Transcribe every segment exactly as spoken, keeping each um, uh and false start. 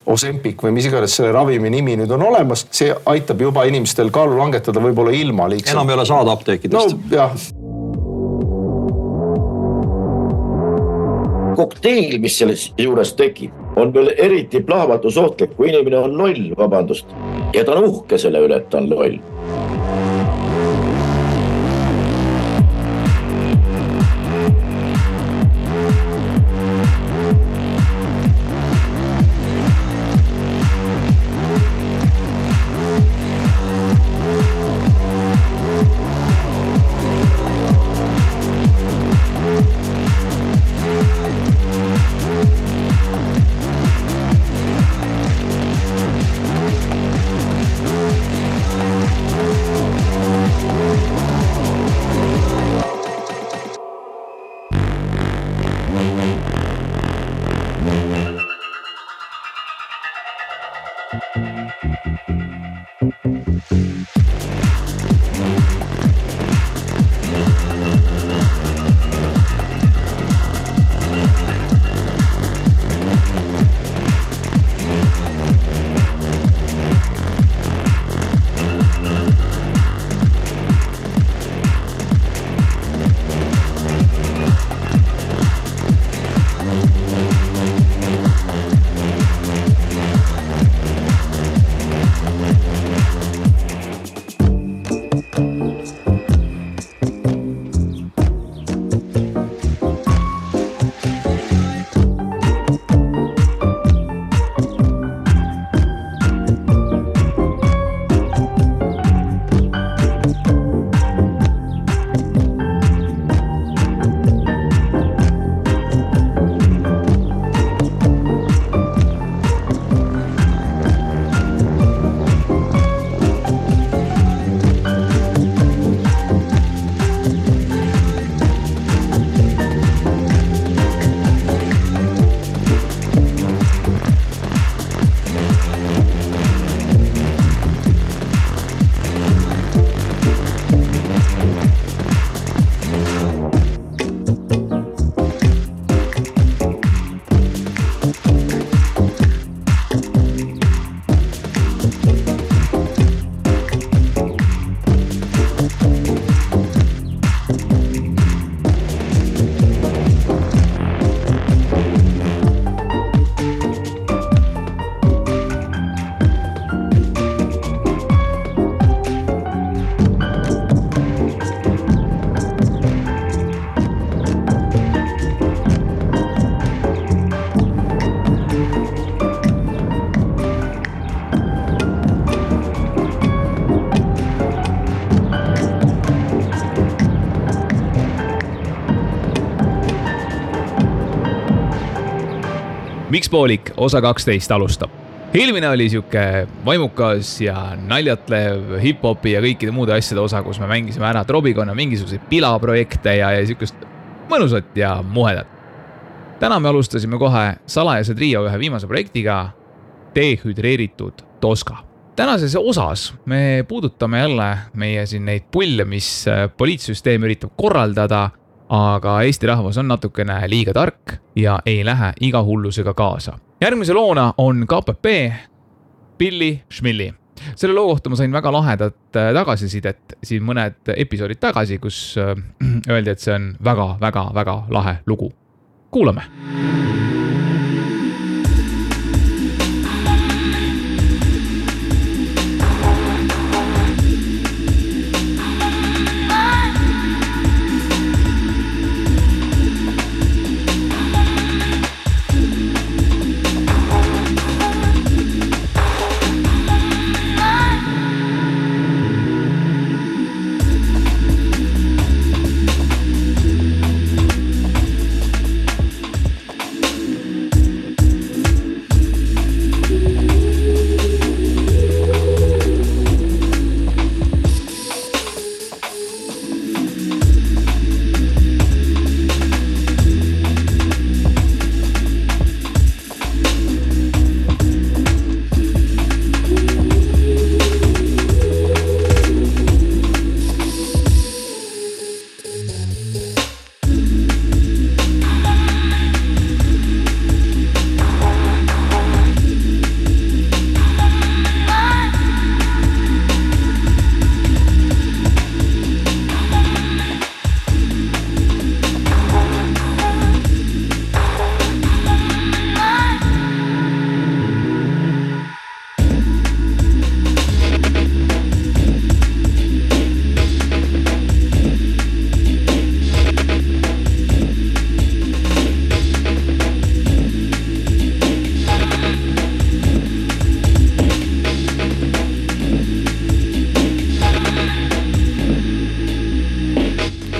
Ozempic või mis iganes selle ravimi nimi nüüd on olemas, see aitab juba inimestel kaalu langetada võib-olla ilma liigselt. Enam ei ole saada apteekidest. No, jah. Kokteil, mis selles juures tekib, on veel eriti plahvatusohtlik, kui inimene on loll, vabandust, ja ta on uhke selle üle, et ta on loll. Mikspoolik osa kaksteist alustab. Eelmine oli siuke vaimukas ja naljatlev hip-hopi ja kõikide muude asjade osa, kus me mängisime ära Trobikonna mingisuguseid pilaprojekte ja, ja siukest mõnusat ja muhedat. Täna me alustasime kohe salajase trio ühe viimase projektiga dehüdreeritud Toska. Tänases osas me puudutame jälle meie siin neid pulle, mis poliitsüsteem üritab korraldada, aga Eesti rahvas on natukene liiga tark ja ei lähe iga hullusega kaasa. Järgmise loona on K P P Pilli Schmilli. Selle loo kohta ma sain väga lahedat tagasisidet siin mõned episoodid tagasi, kus öeldi, et see on väga, väga, väga lahe lugu. Kuulame!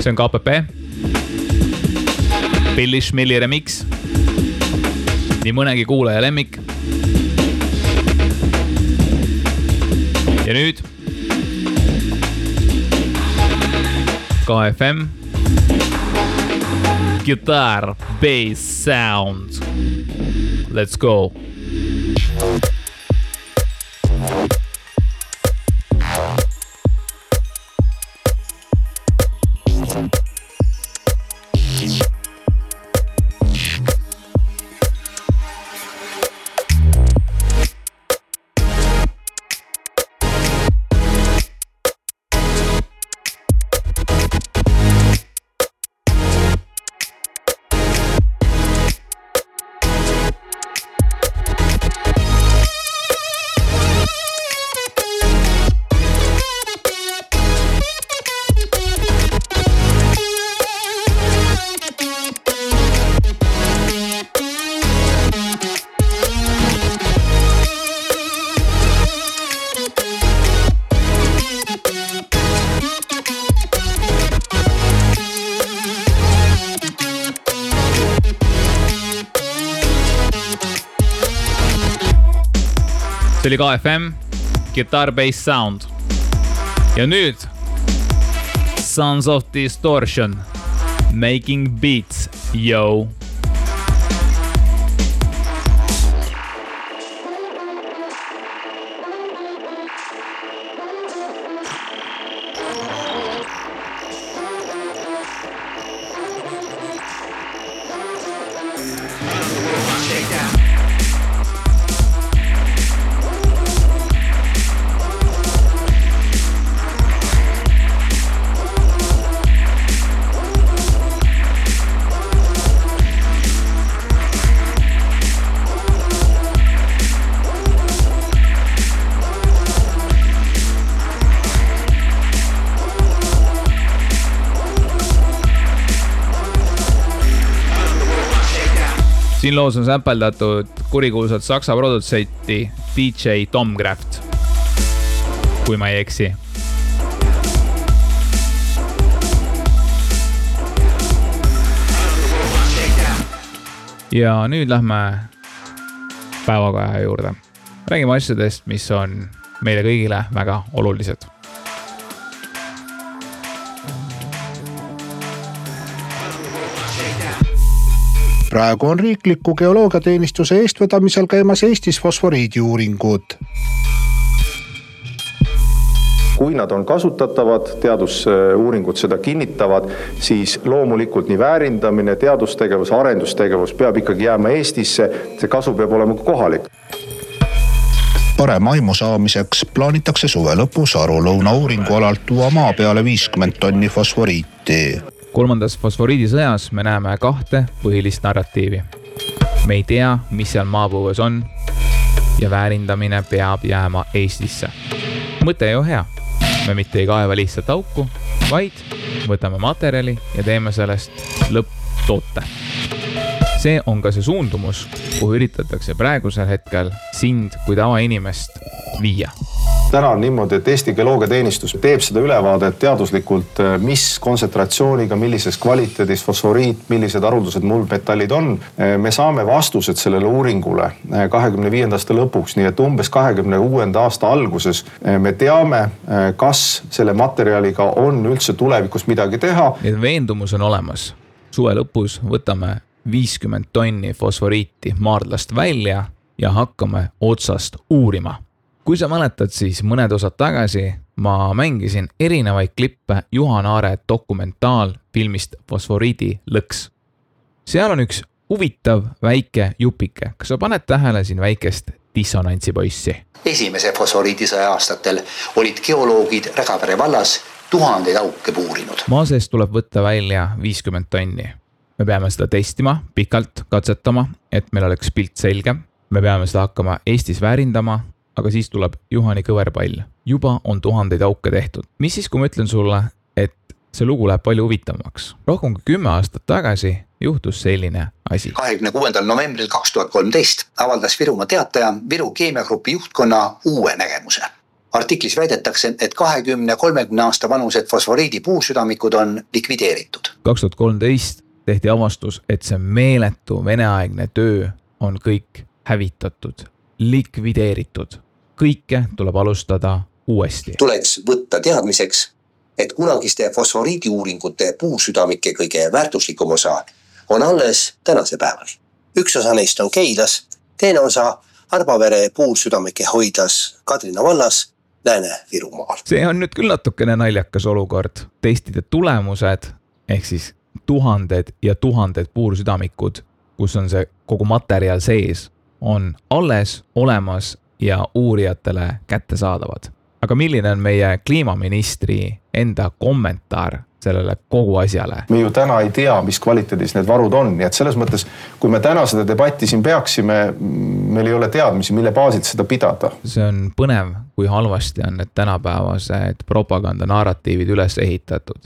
see on K P P. Billy Schmilli remix. Nii mõnegi kuulaja lemmik. Ja nüüd K F M Guitar Bass Sound. Let's go. See oli K F M, Guitar Bass Sound. Ja nüüd Sons of Distortion, Making Beats, yo. Siin loos on sämpeldatud kurikuulsat saksa produtsenti D J Tom Kraft, kui ma ei eksi. Ja nüüd lähme päevakaja juurde. Räägime asjadest, mis on meile kõigile väga olulised. Praegu on riikliku geoloogiateenistuse eestvedamisel käimas Eestis fosforiidiuuringud. Kui nad on kasutatavad, teadusuuringud seda kinnitavad, siis loomulikult nii väärindamine, teadustegevus, arendustegevus peab ikkagi jääma Eestisse, see kasu peab olema kohalik. Parema aimu saamiseks plaanitakse suve lõpus Aru-Lõuna uuringualalt tuua maa peale viiskümmend tonni fosforiiti. Kolmandas fosforiidisõjas me näeme kahte põhilist narratiivi. Me ei tea, mis seal maapõues on ja väärindamine peab jääma Eestisse. Mõte ju hea. Me mitte ei kaeva lihtsalt auku, vaid võtame materjali ja teeme sellest lõpptoote. See on ka see suundumus, kuhu üritatakse praegusel hetkel sind kui tavainimest viia. Täna on niimoodi, et Eesti Geoloogiateenistus teeb seda ülevaadet teaduslikult, mis kontsentratsiooniga, millises kvaliteedis fosforiit, millised haruldased muldmetallid on. Me saame vastused sellele uuringule kahekümne viienda aasta lõpuks, nii et umbes kahekümne kuuenda aasta alguses me teame, kas selle materjaliga on üldse tulevikus midagi teha. Need veendumus on olemas. Suve lõpus võtame viiskümmend tonni fosforiiti maardlast välja ja hakkame otsast uurima. Kui sa mäletad, siis mõned osad tagasi ma mängisin erinevaid klippe Juhan Aare dokumentaalfilmist Fosforiidi lõks. Seal on üks huvitav väike jupike. Kas sa paned tähele siin väikest dissonantsi poissi? Esimese fosforiidisõja aastatel olid geoloogid Rägavere vallas tuhandeid auke puurinud. Maa seest tuleb võtta välja viiskümmend tonni. Me peame seda testima, pikalt katsetama, et meil oleks pilt selge. Me peame seda hakkama Eestis väärindama, aga siis tuleb Juhani kõverpall. Juba on tuhandeid auke tehtud. Mis siis, kui ma ütlen sulle, et see lugu läheb palju huvitavamaks? Rohkem kui kümme aastat tagasi juhtus selline asi. kahekümne kuuendal novembril kaks tuhat kolmteist avaldas Virumaa Teataja Viru keemiagrupi juhtkonna uue nägemuse. artiklis väidetakse, et kahekümne kolmekümne aasta vanused fosforiidi puusüdamikud on likvideeritud. kaks tuhat kolmteist tehti avastus, et see meeletu veneaegne töö on kõik hävitatud, likvideeritud. Kõike tuleb alustada uuesti. Tuleks võtta teadmiseks, et kunagiste fosforiidi uuringute puusüdamike kõige väärtuslikum osa on alles tänase päevani. Üks osa neist on Keilas, teine osa Arbavere puusüdamike hoidlas Kadrina vallas Lääne-Virumaal. See on nüüd küll natukene naljakas olukord. Testide tulemused ehk siis tuhanded ja tuhanded puursüdamikud, kus on see kogu materjal sees, on alles olemas ja uurijatele kättesaadavad. Aga milline on meie kliimaministri enda kommentaar sellele kogu asjale? Me ju täna ei tea, mis kvaliteedis need varud on, nii et selles mõttes, kui me täna seda debatti siin peaksime, meil ei ole teadmisi, mille baasid seda pidada. See on põnev, kui halvasti on need tänapäevased propaganda narratiivid üles ehitatud.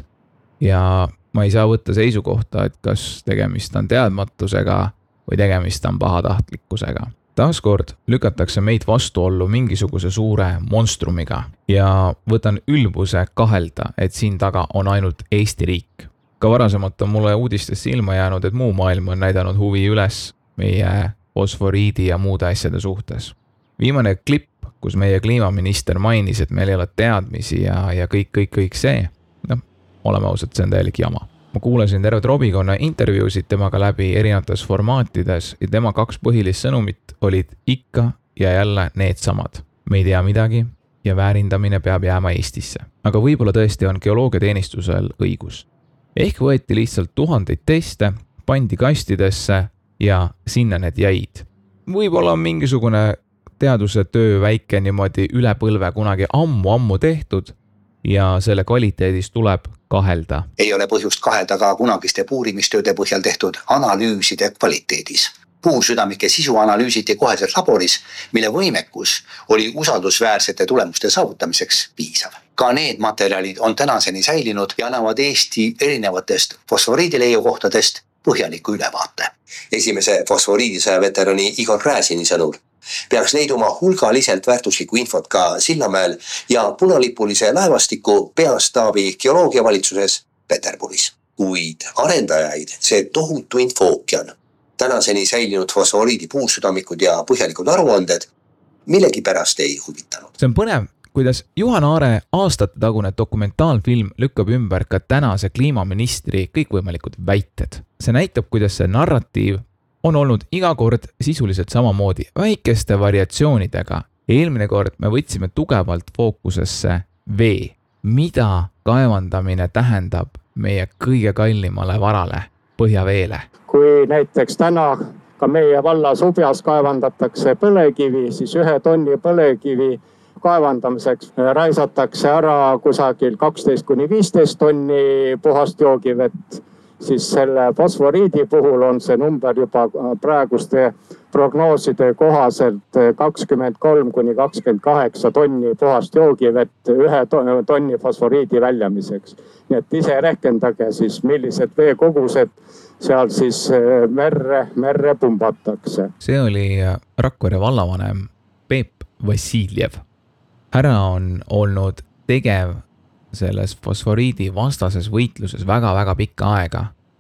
Ja ma ei saa võtta seisukohta, et kas tegemist on teadmatusega või tegemist on pahatahtlikkusega. Taaskord lükatakse meid vastuollu mingisuguse suure monstrumiga ja võtan ülbuse kahelda, et siin taga on ainult Eesti riik. Ka varasemalt on mulle uudistes silma jäänud, et muu maailm on näidanud huvi üles meie fosforiidi ja muude asjade suhtes. Viimane klipp, kus meie kliimaminister mainis, et meil ei ole teadmisi ja, ja kõik, kõik, kõik see, no, oleme ausad, see on täielik jama. Ma kuulasin tervet Robikonna intervjuusid temaga läbi erinevates formaatides ja tema kaks põhilist sõnumit olid ikka ja jälle need samad. Me ei tea midagi ja väärindamine peab jääma Eestisse. Aga võib-olla tõesti on geoloogiateenistusel õigus. Ehk võeti lihtsalt tuhandeid teste, pandi kastidesse ja sinna need jäid. Võib-olla on mingisugune teaduse töö väike niimoodi üle põlve kunagi ammu-ammu tehtud ja selle kvaliteedis tuleb kahelda. Ei ole põhjust kahelda ka kunagiste puurimistööde põhjal tehtud analüüside kvaliteedis. Puusüdamike sisu analüüsiti koheselt laboris, mille võimekus oli usaldusväärsete tulemuste saavutamiseks piisav. Ka need materjalid on tänaseni säilinud ja annavad Eesti erinevatest fosforiidileiukohtadest põhjaliku ülevaate. Esimese fosforiidisõja veterani Igor Gräzini sõnul peaks leiduma hulgaliselt väärtuslikku infot ka Sillamäel ja punalipulise laevastiku peastaabi geoloogiavalitsuses Peterburis. Kuid arendajaid see tohutu infookian, tänaseni säilinud fosforiidi puusüdamikud ja põhjalikud aruanded millegi pärast ei huvitanud. See on põnev, kuidas Juhan Aare aastate tagune dokumentaalfilm lükkab ümber ka tänase kliimaministri kõikvõimalikud väited. See näitab, kuidas see narratiiv on olnud iga kord sisuliselt samamoodi väikeste variatsioonidega. Eelmine kord me võtsime tugevalt fookusesse vee. Mida kaevandamine tähendab meie kõige kallimale varale, põhjaveele? Kui näiteks täna ka meie valla Subjas kaevandatakse põlekivi, siis ühe tonni põlekivi kaevandamiseks raisatakse ära kusagil kaksteist kuni viisteist tonni puhast joogivett. Siis selle fosforiidi puhul on see number juba praeguste prognooside kohaselt kakskümmend kolm kuni kakskümmend kaheksa tonni puhast joogivett ühe tonni fosforiidi väljamiseks. Nii et ise rehkendage siis, millised veekogused seal siis merre, merre pumbatakse. See oli Rakvere vallavanem Peep Vassiljev. Härra on olnud tegev selles fosforiidi vastases võitluses väga-väga pikka aega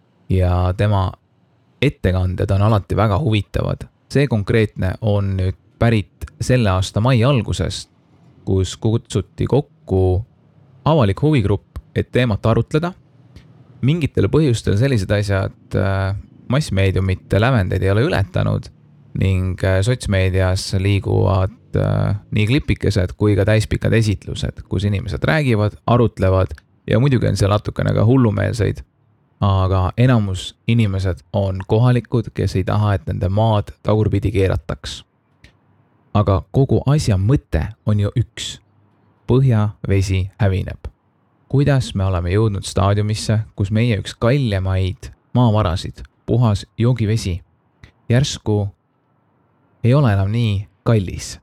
ja tema ettekanded on alati väga huvitavad. See konkreetne on nüüd pärit selle aasta mai algusest, kus kutsuti kokku avalik huvigrupp, et teemat arutleda. Mingitele põhjustel sellised asjad massmeediumite lävendeid ei ole ületanud ning sotsmeedias liiguvad nii klipikesed kui ka täispikad esitlused, kus inimesed räägivad, arutlevad ja muidugi on seal natukene ka hullumeelseid, aga enamus inimesed on kohalikud, kes ei taha, et nende maad tagurpidi keerataks. Aga kogu asja mõte on ju üks. Põhjavesi hävineb. Kuidas me oleme jõudnud staadiumisse, kus meie üks kaljemaid maavarasid, puhas joogivesi, järsku ei ole enam nii kallis.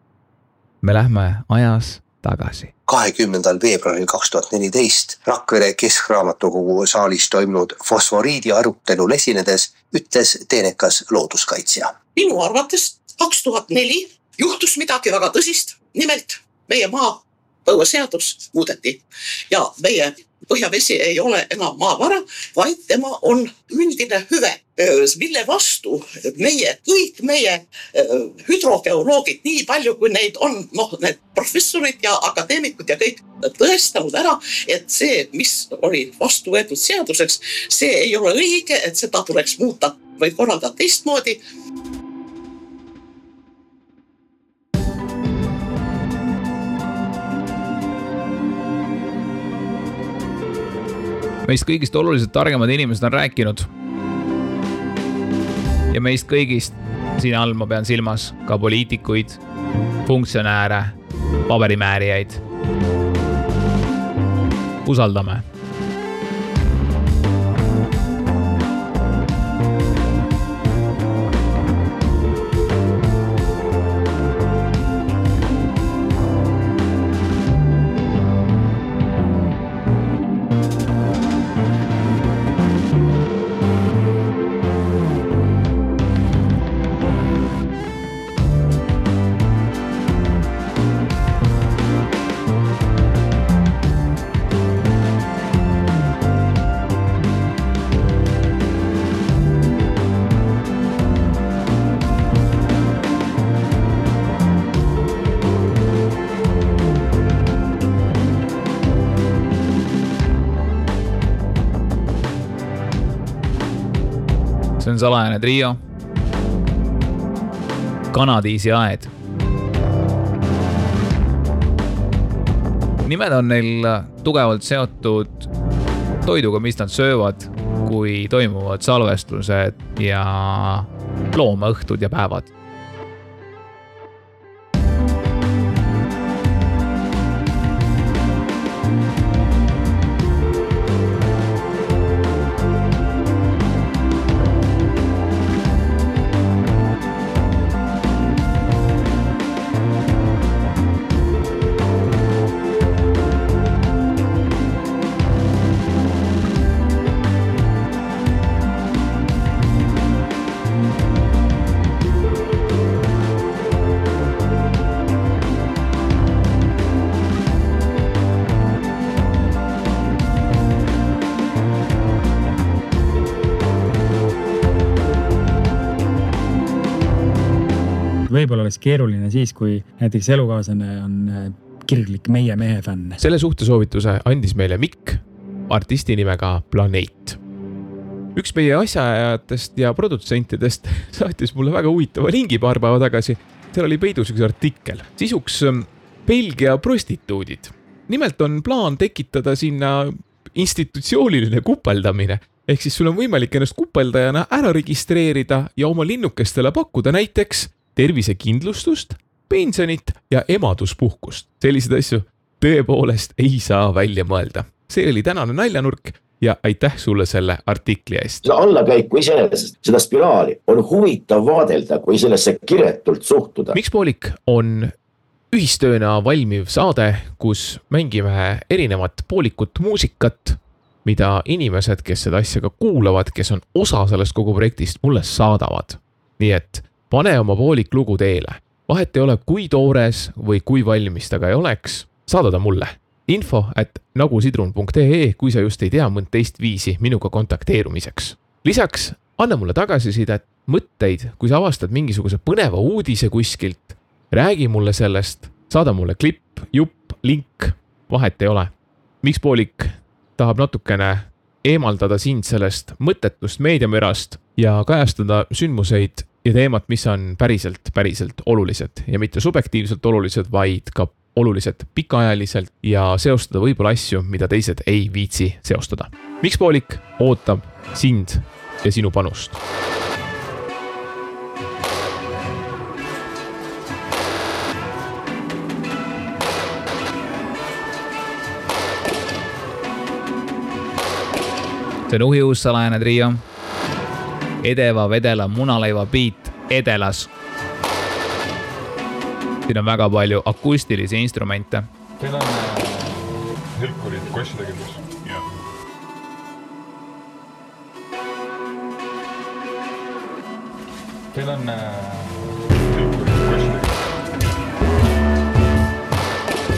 Me lähme ajas tagasi. kahekümnendal veebruaril kaks tuhat neliteist Rakvere Keskraamatukogu saalis toimunud fosforiidi arutelul esinedes ütles teenekas looduskaitsja. Minu arvates kaks tuhat neli juhtus midagi väga tõsist. Nimelt meie maapõueseadus muudeti ja meie põhjavesi ei ole enam maavara, vaid tema on üldine hüve, mille vastu meie, kõik meie hüdrogeoloogid, nii palju kui neid on, noh, need professorid ja akadeemikud ja kõik tõestanud ära, et see, mis oli vastu võetud seaduseks, see ei ole õige, et seda tuleks muuta või korraldada teistmoodi. Meist kõigist oluliselt targemad inimesed on rääkinud. Ja meist kõigist, siin all ma pean silmas ka poliitikuid, funktsionääre, paberimäärijaid. Usaldame. See on salajane trio. Kanadiisi aed. Nimed on neil tugevalt seotud toiduga, mis nad söövad, kui toimuvad salvestused ja loomaõhtud ja päevad. Võib-olla oleks keeruline siis, kui näiteks elukaaslane on kirglik meie mehe fänn. Selle suhtesoovituse andis meile Mikk, artisti nimega Planeet. Üks meie asjaajatest ja produtsentidest saatis mulle väga huvitava lingi paar päeva tagasi. Seal oli peidus üks artikkel. Sisuks Belgia prostituudid. Nimelt on plaan tekitada sinna institutsiooniline kupeldamine. Ehk siis sul on võimalik ennast kupeldajana ära registreerida ja oma linnukestele pakkuda näiteks tervisekindlustust, pensionit ja emaduspuhkust. Selliseid asju tõepoolest ei saa välja mõelda. See oli tänane naljanurk ja aitäh sulle selle artikli eest. Seda allakäiku iseenesest, seda spiraali on huvitav vaadelda, kui sellesse kiretult suhtuda. Miks Poolik on ühistööna valmiv saade, kus mängime erinevat poolikut muusikat, mida inimesed, kes seda asja ka kuulavad, kes on osa sellest kogu projektist, mulle saadavad. Nii et pane oma poolik lugu teele. Vahet ei ole, kui toores või kui valmis ta ka ei oleks, saada ta mulle. Info at nagusidrun punkt ee, kui sa just ei tea mõnd teist viisi minuga kontakteerumiseks. Lisaks anna mulle tagasisidet, mõtteid, kui sa avastad mingisuguse põneva uudise kuskilt. Räägi mulle sellest, saada mulle klipp, jupp, link, vahet ei ole. Miks Poolik tahab natukene eemaldada sind sellest mõttetust meediamürast ja kajastada sündmuseid ja teemat, mis on päriselt, päriselt olulised ja mitte subjektiivselt olulised, vaid ka olulised pikaajaliselt ja seostada võib-olla asju, mida teised ei viitsi seostada. Miks Poolik ootab sind ja sinu panust? See on uhi uus salajane trio. Edeva vedela munaleiva beat Edelas. Siin on väga palju akustilisi instrumente. Teil on helkurid kosside keldus. Jah. Teil on helkurid kosside keldus.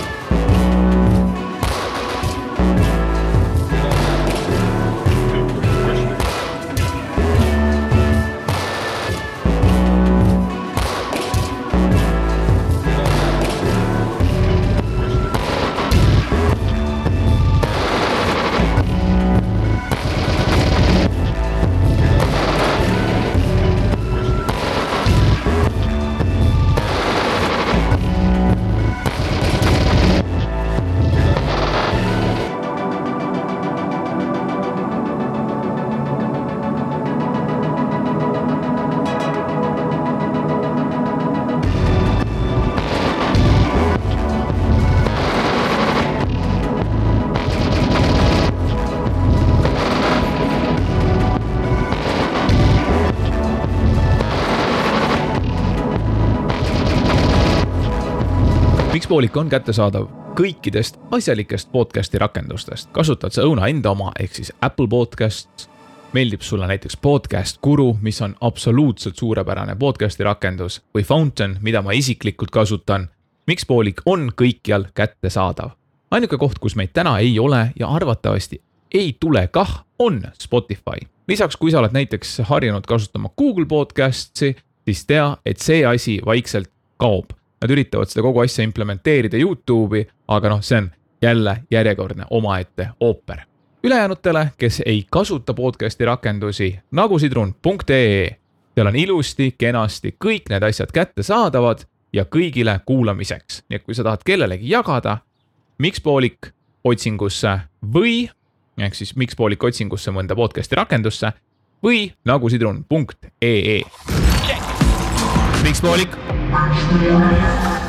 Mixpoolik on kättesaadav kõikidest asjalikest podcasti rakendustest. Kasutad sa õuna enda oma ehk siis Apple Podcasts. Meeldib sulle näiteks Podcast Guru, mis on absoluutselt suurepärane podcasti rakendus, või Fountain, mida ma isiklikult kasutan. Mixpoolik on kõikjal kättesaadav. Ainuke koht, kus meid täna ei ole ja arvatavasti ei tule kah, on Spotify. Lisaks, kui sa oled näiteks harjunud kasutama Google Podcastsi, siis tea, et see asi vaikselt kaob. Nad üritavad seda kogu asja implementeerida YouTube'i, aga noh, see on jälle järjekordne omaette ooper. Ülejäänutele, kes ei kasuta podcasti rakendusi, nagu sidrun punkt ee, seal on ilusti, kenasti kõik need asjad kättesaadavad ja kõigile kuulamiseks. Nii et kui sa tahad kellelegi jagada, Mixpoolik otsingusse või, ehk siis Mixpoolik otsingusse mõnda podcasti rakendusse või nagu sidrun punkt ee. Mixpoolik.